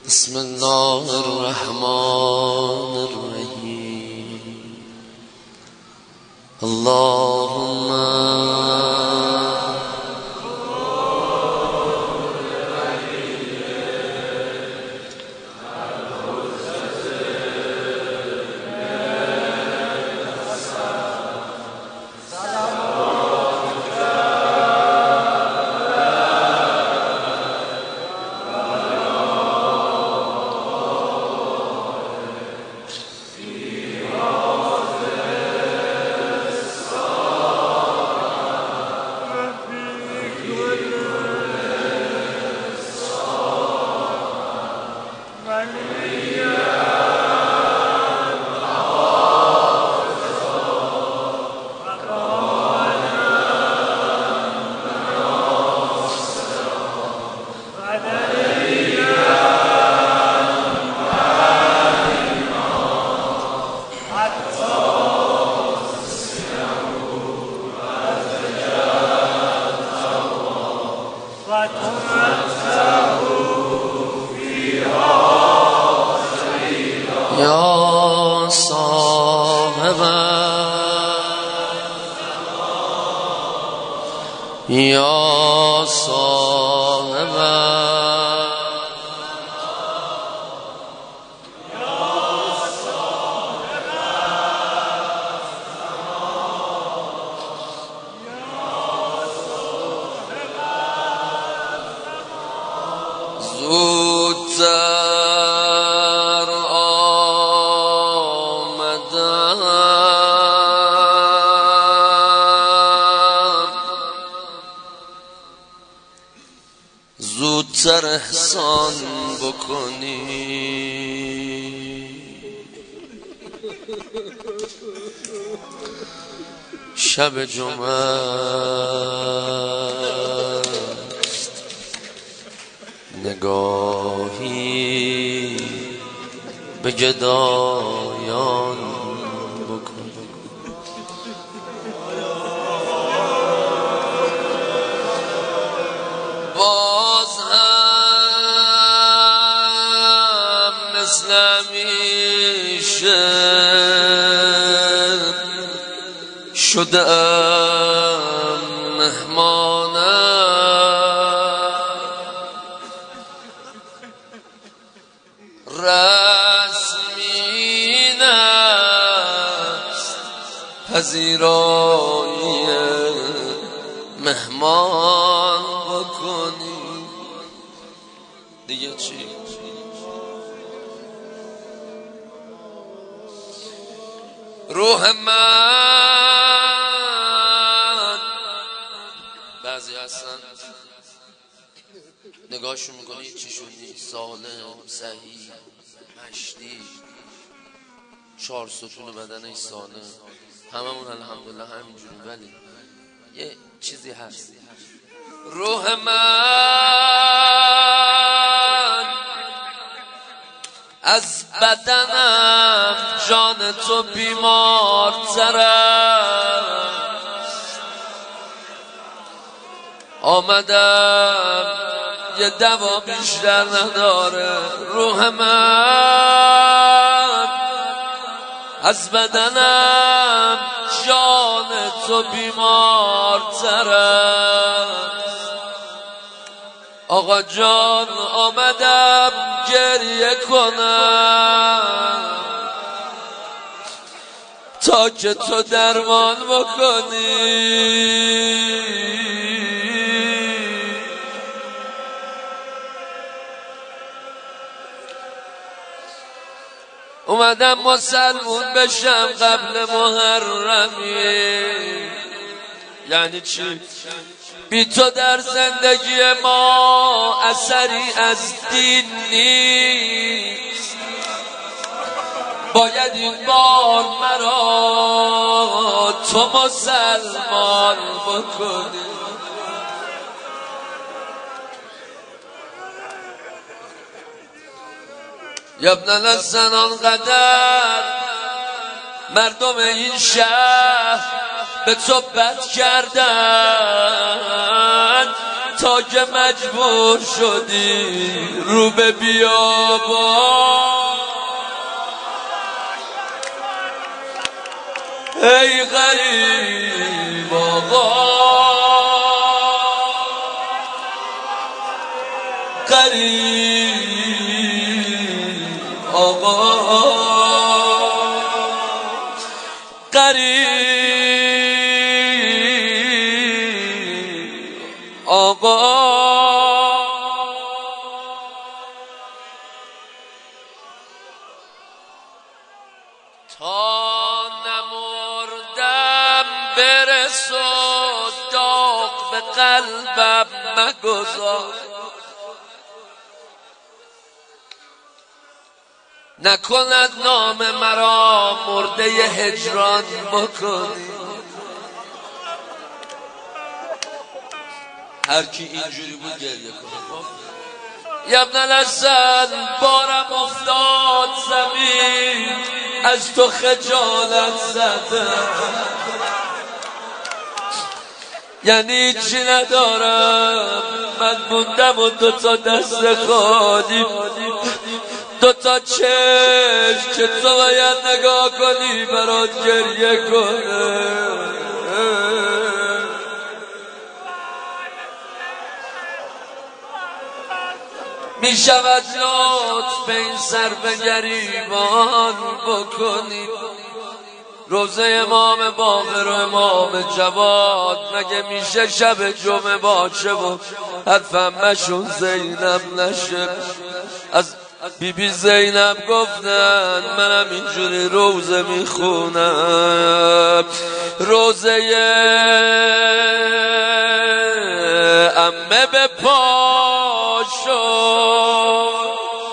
بسم الله الرحمن الرحیم. اللهم یا صاحب یا صاحب زودتر آمدم، زودتر احسان بکنی. شب جمعه نگاهی به گدایان بکن. باز هم مثل همیشه شده‌ام مهمانم، رسمی است پذیرایی مهمان بکنی. دیگه چی؟ روح من بعضی هستن نگاهشون میکنی چی شدی، سالم، صحیح، مشتی، 4 ستون بدنش سالم، هممون الحمدلله همینجوری، ولی یه چیزی هست. روح من از بدنم جان تو بیمارتر است. آمدم یه دوا بیشتر نداره. روح من از بدنم جان تو بیمارتر است. آقا جان آمدم گریه کنم تا که تو درمان بکنی. اومدم مسلمون بشم قبل محرمی. یعنی چی؟ بی تو در زندگی ما اثری از دین نیست. باید این بار مرا تو مسلمان بکنی. یا ابن الحسن آنقدر مردم این شهر به تو بد کردن تا که مجبور شدی رو به بیابان. ای غریب آقا، غریب آقا، غریب آقا. تا نمردم برس و داغ به قلبم مگذار، نکند نام مرا مرده هجران بکنی. هر کی اینجوری بود گریه کنه. یبن الحسن بارم افتاد زمین، از تو خجالت زدم، یعنی چی ندارم. من موندم و دوتا دست خالی، دوتا چشم که تو باید نگاه کنی برات گریه کنه. می شود لطف به این سر به گریبان بکنی. روزه امام باقر و امام جواد مگه میشه شب جمعه باشه و حرفمشون زینب نشه؟ از بی زینب گفتن منم اینجوری روزه میخونم. روزه عمه به پا شد،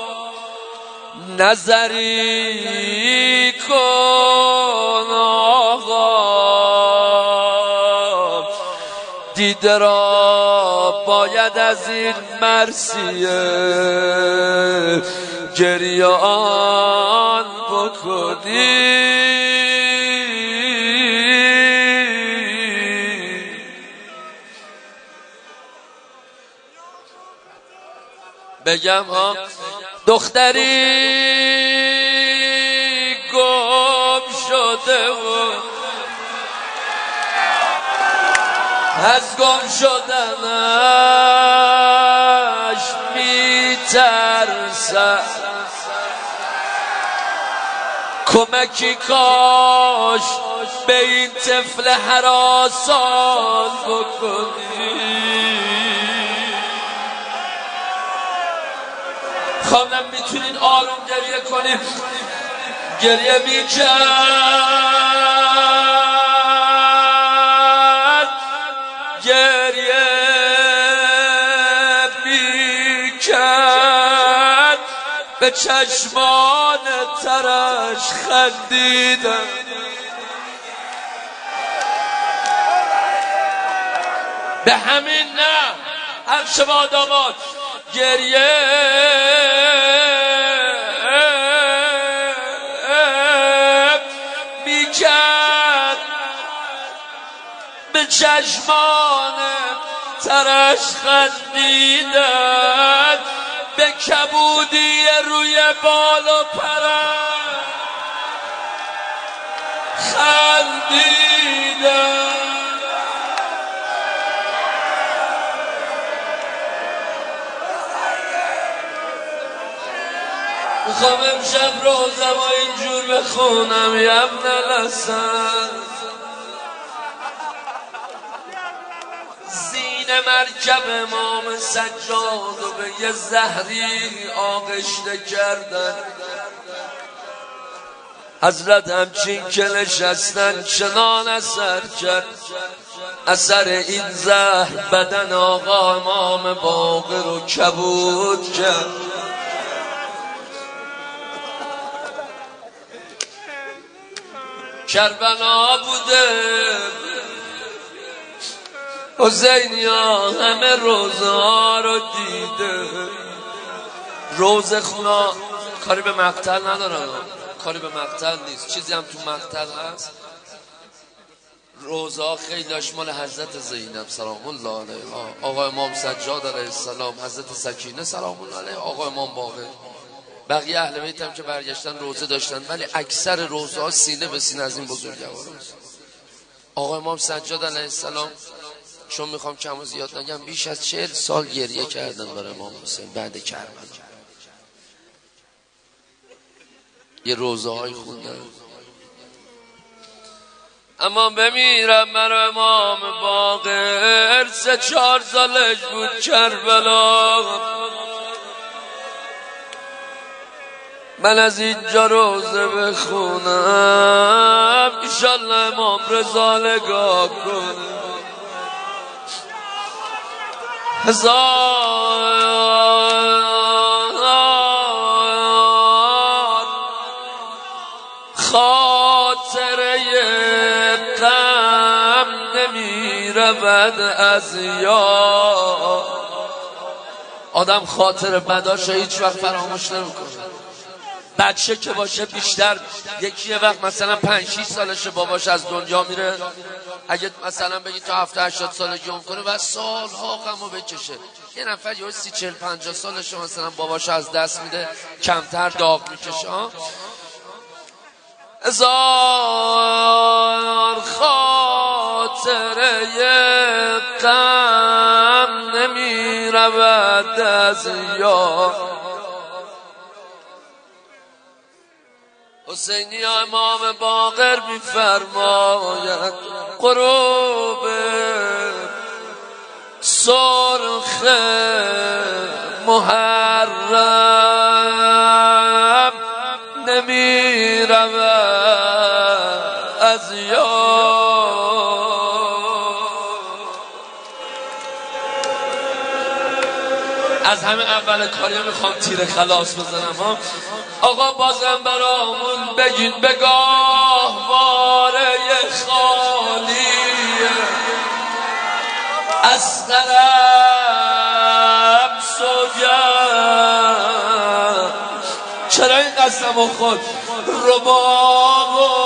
نظری کن آقا، دیده را باید از این مرثیه گریان بکنی. بگم ها دختری گم شده و از گم شدنش میترسد، کمکی کاش به این طفل هراسان بکنی. خانم میتونین آروم گریه کنیم؟ گریه میکرد، گریه میکرد، به چشمان ترش خندیدم. به همین نه هر شما داماد گریه میکرد، به چشمان ترش خندیدن، به کبودی روی بال و پرش خندیدن. میخوام امشب روزم و اینجور بخونم یبن الحسن. زین مرکب امام سجاد و به یه زهری آغشته کردن. حضرت همچین که نشستن چنان اثر کرد، اثر این زهر بدن آقا امام باقر رو کبود کرد. کربلا بوده حسینی ها همه روزه ها رو دیده. روزه خونا کاری به مقتل ندارن، کاری به مقتل نیست، چیزی هم تو مقتل هست. روزا خیلی داشت مال حضرت زینب سلام الله علیها، آقا امام سجاد علیه السلام، حضرت سکینه سلام الله علیها، آقا امام باقر، بقیه اهل بیت هم که برگشتن روزه داشتن، ولی اکثر روزا سینه به سینه از این بزرگواران. آقا امام سجاد علیه السلام چون میخوام کم و زیاد نگم بیش از 40 سال گریه کردن برای امام حسین بعد کربلا. یه روزه های خوندن. اما بمیرم برای امام باقر 3-4 سالش بود کربلا. من از اینجا روزه بخونم انشالله امام رضا نگاه کنه. هزار خاطره غم نمی رود از یاد. آدم خاطر بداشو هیچ وقت فراموش نمیکنه. بچه که باشه بیشتر یه وقت مثلا 5-6 سالشه باباش از دنیا میره، اگه مثلا بگی تا 70-80 سالگی اون کنه و سالها غمو بکشه. یه نفر یه 30-40-50 سالشه مثلا باباش از دست میده کمتر داغ میکشه. هزار خاطره غم نمی رود از یاد. حسینی امام باقر می‌فرماید غروب سرخ محرم نمی رود از یاد. از همه اول کاری میخوام تیر خلاص بزنم. آقا بازم برامون بگین به گاهواره خالیه از طرف سوگم. چرا این قسم و خود رباب و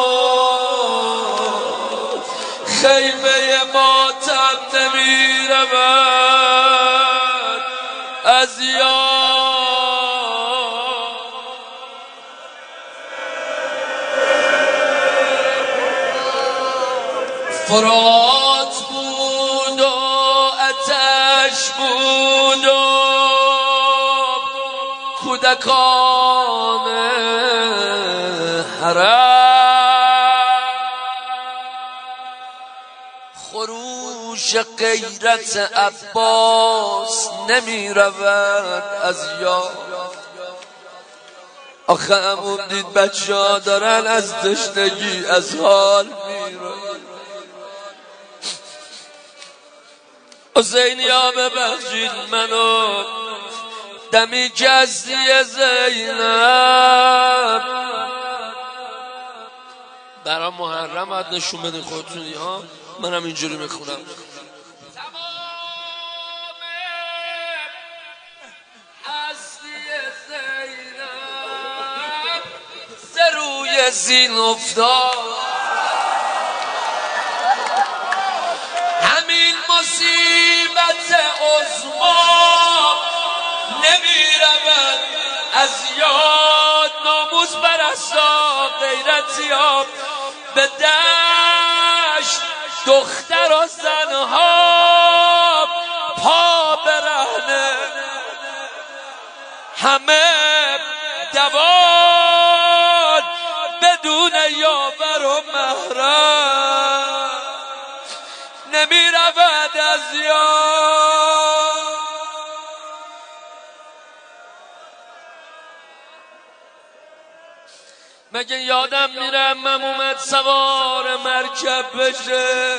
خیمه ماتم نمی رود از یاد. فرات بود و آتش بود و کودکان حرم، خروش غیرت عباس نمی رود از یاد. آخه همون دید بچه ها دارن از تشنگی از حال میرن. حسینی ها ببخشید منو دمی کسی زینب برای محرم باید نشون بدین خودتونی ها. منم اینجوری میخونم. روی زین افتاد همین مصیبت عظما نمی رود از یاد. ناموس پرستا غیرتی ها به دشت دختر و زنها پا برهنه همه دوان بدون یاور و محرم نمی رود از یاد. مگه یادم میره عمم اومد سوار مرکب بشه؟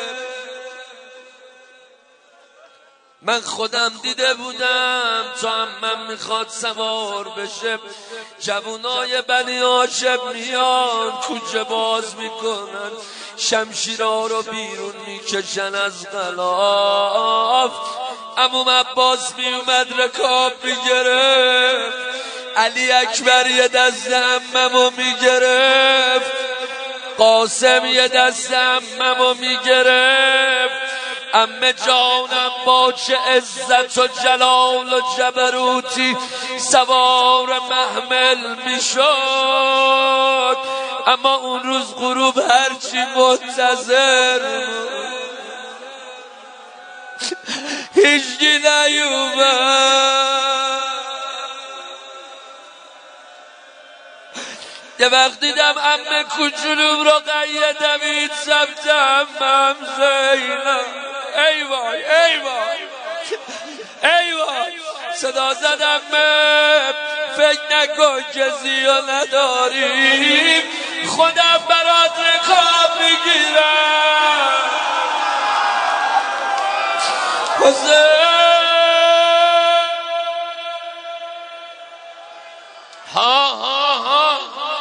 من خودم دیده بودم تا عمم میخواد سوار بشه جوونای بنی هاشم میان کوچه باز میکنن شمشیرها رو بیرون میکشن از غلاف. عموم عباس میومد رکاب میگرفت، علی اکبر یه دست عممو میگرفت قاسم یه دست عممو میگرفت، عمه جانم با چه عزت و جلال و جبروتی سوار محمل میشد، اما اون روز غروب هرچی منتظر هیچکی نیومد. یه وقت دیدم عمه کوچولوم رو قیدمید سمت عمم زینب. ای وای ای وای ای وای، صدا زدم فکر نکن که زیو نداریم، خودم برات رکاب میگیرم. حسین ها ها ها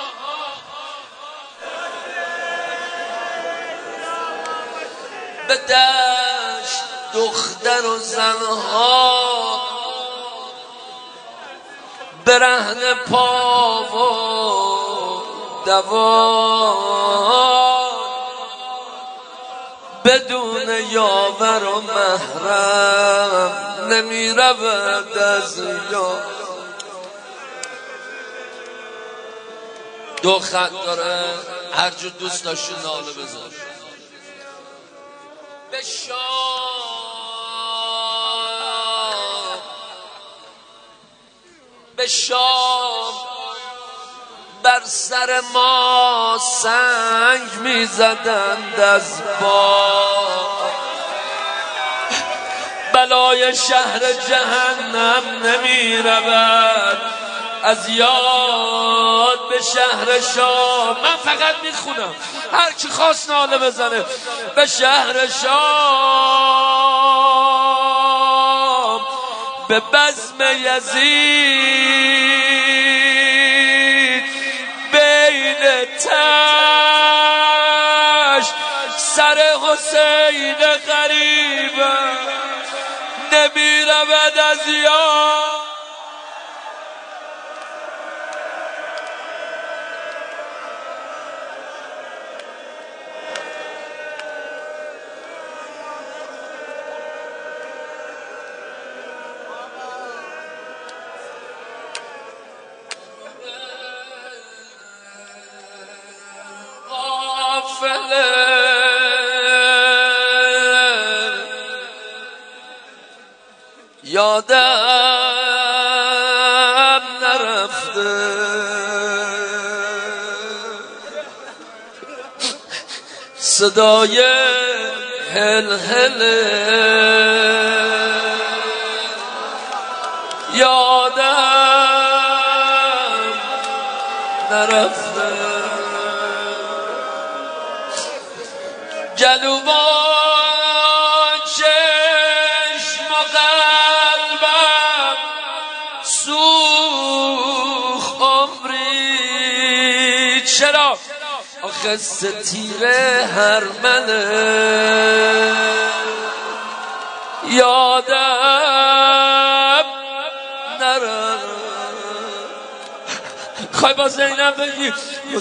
به دشت دختر و زنها برهن پا و دوان، بدون یاور و محرم نمی رود از یار. دو خط داره، هر جو دوست داشتی ناله بذار. به شام بر سر ما سنگ میزدند از باد، بلای شهر جهنم نمی رود از یاد. به شهر شام من فقط میخونم، هر کی خواست ناله بزنه. به شهر شام به بزم یزید بین تش سر حسین غریبم نمی رود از یاد. یادم نرفته صدای هل هل، یادم نرفته گلوان چشم و قلبم سوخ عمری. چرا؟ آخه ستیره هرمنه یادم نرفته. خواهی با زینب بگی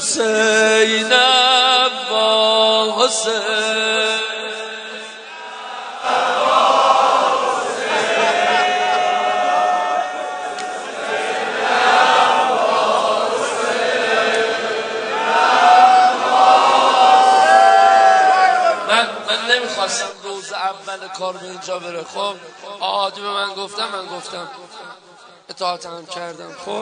حسینم با حسین. من نمیخواستم روز اول کار به اینجا بره. خب آدم من گفتم اطاعت هم کردم. خب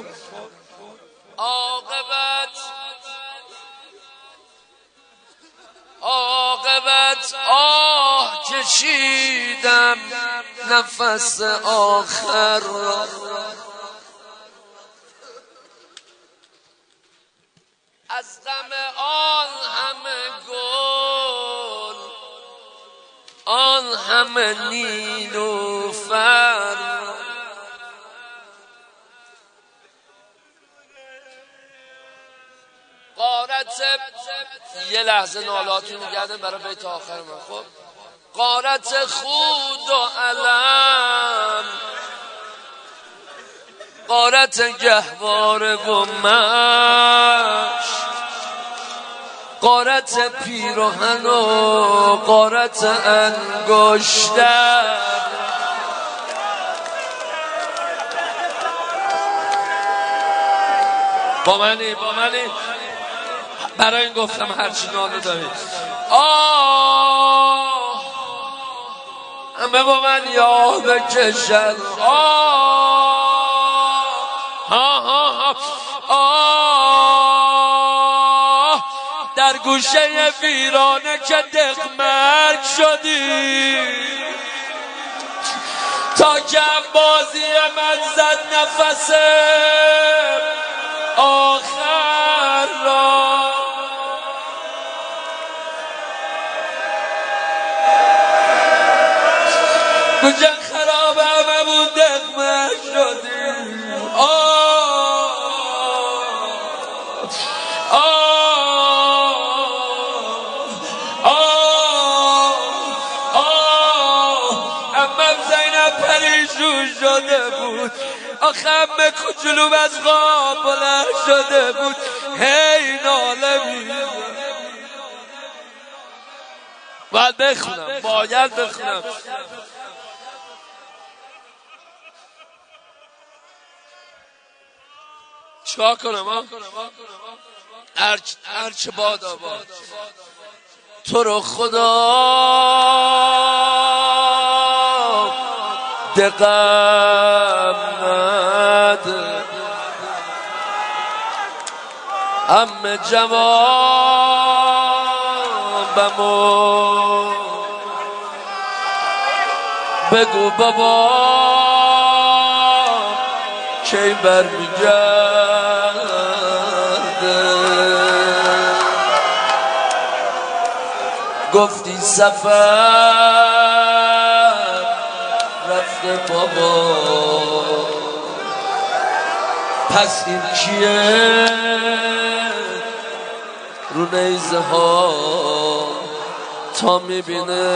عاقبت آه کشیدم نفس آخر را، از غم آن همه گل آن همه نیلوفر. غارت یه لحظه نالاتون نگردن برای بیت آخر من. خب غارت خود و علم، غارت گهواره و مش، غارت پیراهن و غارت انگشتر، با منی برای این گفتم هرچی نالو دارید. همه با من یا بکشن. در گوشه ویرانه که دقمرگ شدی، تا که بازی من زد نفس آخر را. گوشه خراب همه بود دقمرگ شدی. پریشون شده بود، آخه به کوچولو از خواب بلند شده بود، هی ناله می‌زد. باید بخونم. چیکار کنم؟ هرچه باد آباد تو رو خدا دقم نده، همه جوابمو بگو بابا کی برمیگرده. گفتی سفر رفته بابا، پس این کیه رو نیزه ها تا میبینه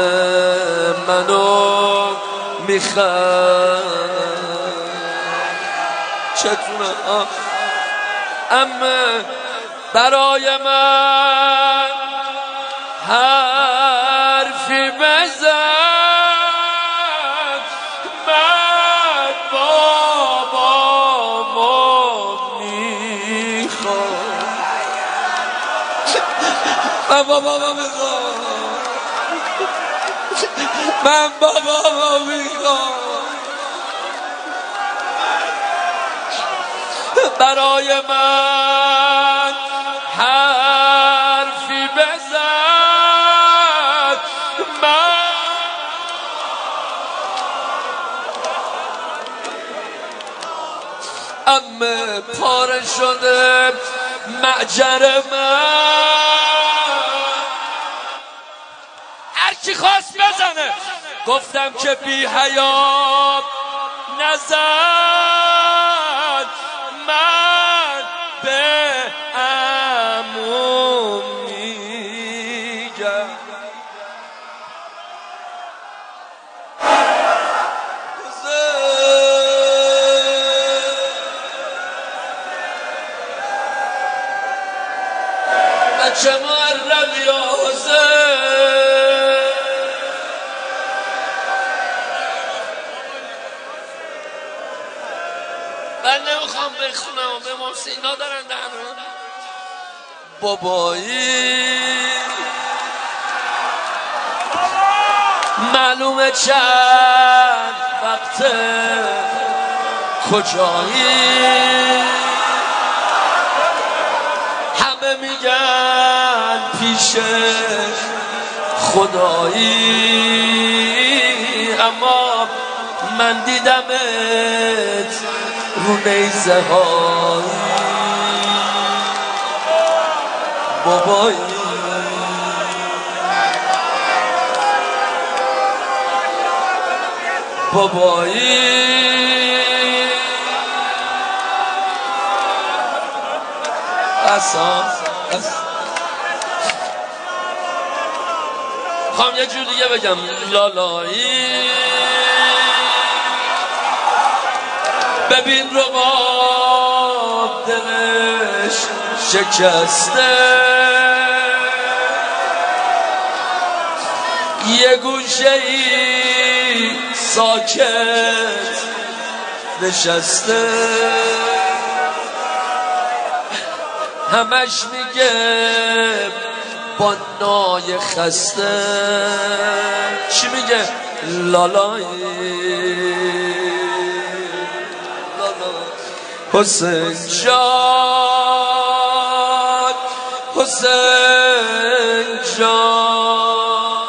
منو میخند. چتونه اما برای من حرفی بزن، من بابامو میخوام، من بابامو میخوام. برای من حرفی بزن، من امه پاره شده معجر من، هرچی خواست بزنه. گفتم که بی حیا نزن، من به عمو میگم. بچه محرم یا حسین، من نمیخوام بخونم به محسینا دارن دهنم. بابایی معلومه چند وقته کجایی، همه میگن پیش خدایی، اما من دیدمت رو نیزه هایی. بابایی خواهم یه جور دیگه بگم. لالایی ببین رو با دلش شکسته، یه گوشه ای ساکت نشسته همش میگه با نای خسته چی میگه؟ لالای حسین جان حسین جان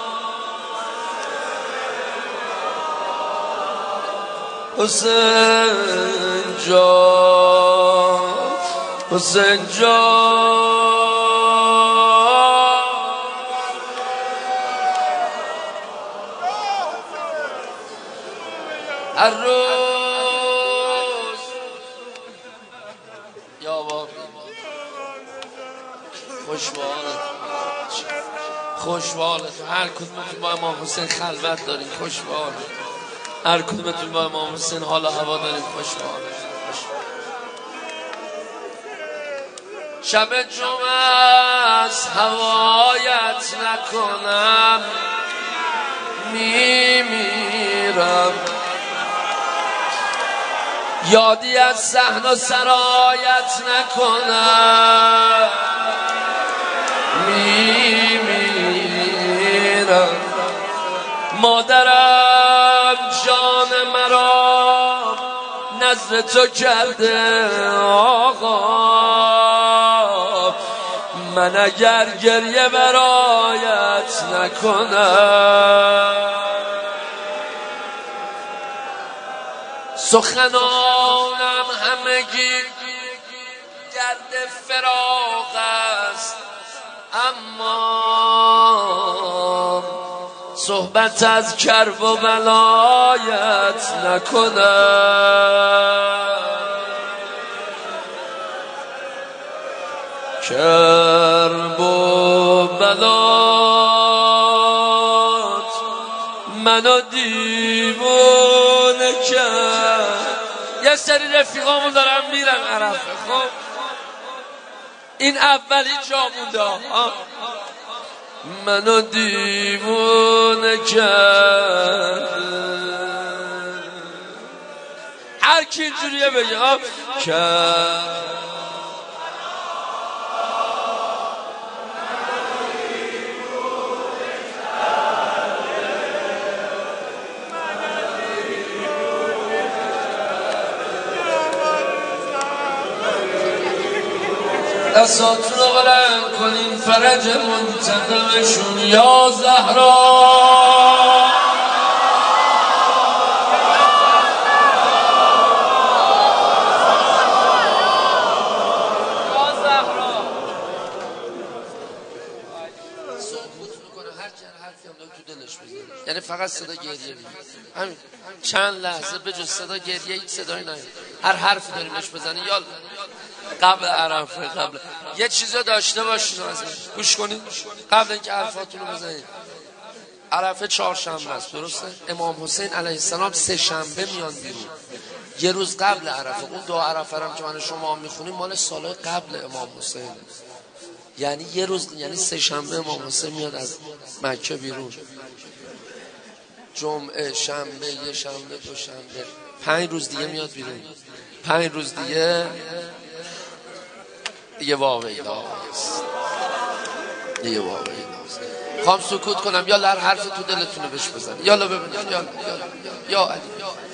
حسین جان حسین جان هر روز یا بابا خوشبالت هر کدومتون با امام حسین خلوت دارین خوشبالت هر کدومتون با امام حسین حال و هوا دارین خوشبالت شب جمعه از هوایت نکنم میمیرم یادی از صحن و سرایت نکنم میمیرم مادرم جان مرا نذر تو کرده آقا من اگر گریه برایت نکنم سخنانم همگی گرد فراق است اما صحبت از کرب و بلایت نکنم کرب و بلات منو دیوونه کرد یه سری رفیقامون دارن میرن عرفه خب این اولی جا مونده منو دیوونه کرد هر کی اینجوریه بگه کرد دستاتون رو بلند کنین فرج منتقمشون یا زهرا یعنی فقط صدا گریه بید همین چند لحظه به جز صدا گریه هیچ صدایی نیست هر حرفی داریمش بزنی یا قبل عرفه قبل یه چیزا داشته باشین از گوش کنید قبل اینکه حرفاتون رو بزنید عرفه چهارشنبه است درسته امام حسین علیه السلام سه شنبه میان بیرون یه روز قبل عرفه اون دو عرفه هم که من شما میخونیم مال سال قبل امام حسین یعنی یه روز یعنی سه شنبه امام حسین میاد از مکه بیرون جمعه شنبه یه شنبه دو شنبه 5 روز دیگه میاد بیرون 5 روز دیگه واقعی است دیگه واقعی است خواهم سکوت کنم یا هر حرف تو دلتونه بهش بزن یالا ببینید یا علی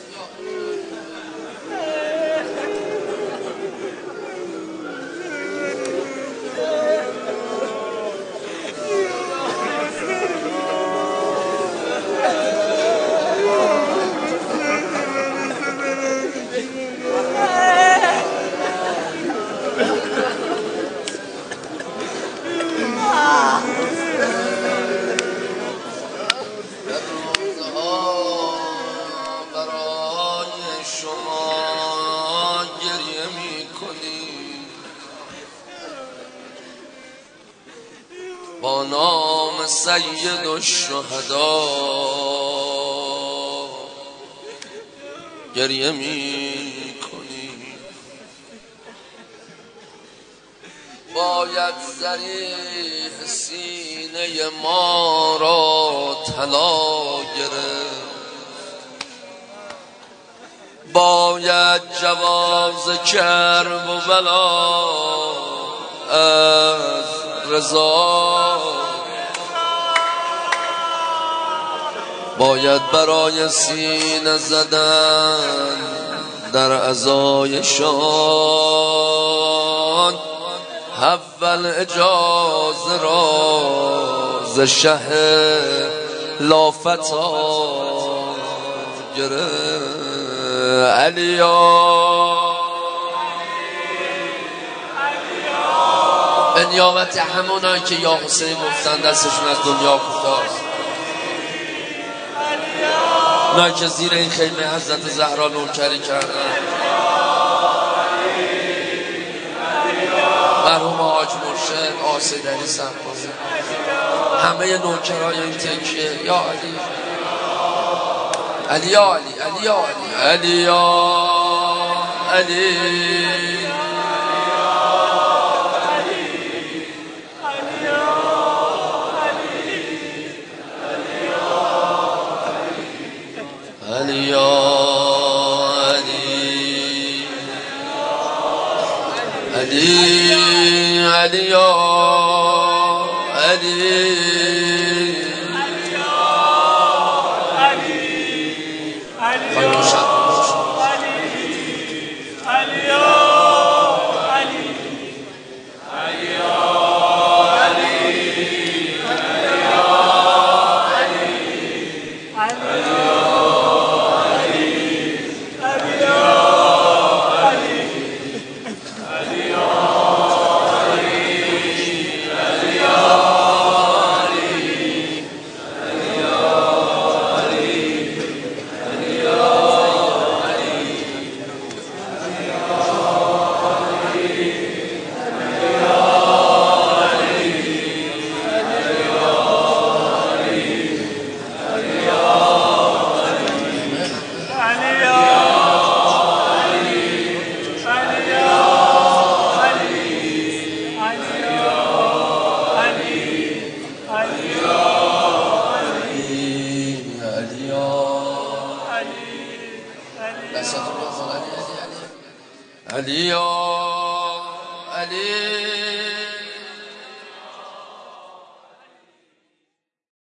با نام سید الشهدا گریه می کنی باید ذریح سینه ما را طلا گرفت، باید جواز کرب و بلا از رضا، باید برای سینه زدن در عزایشان اول اجازه را ز شه لافتا گرفت. علیا به نیابت همونایی که یا حسین گفتن دستشون از دنیا کوتاست، اونایی که زیر این خیمه حضرت زهرا نوکری کردن، مرحوم حاج مرشد آسیدری سربازی، همه نوکرای این تکیه، یا علی علی یا علی علی یا علی علی یا علی علی یا علی علی یا علی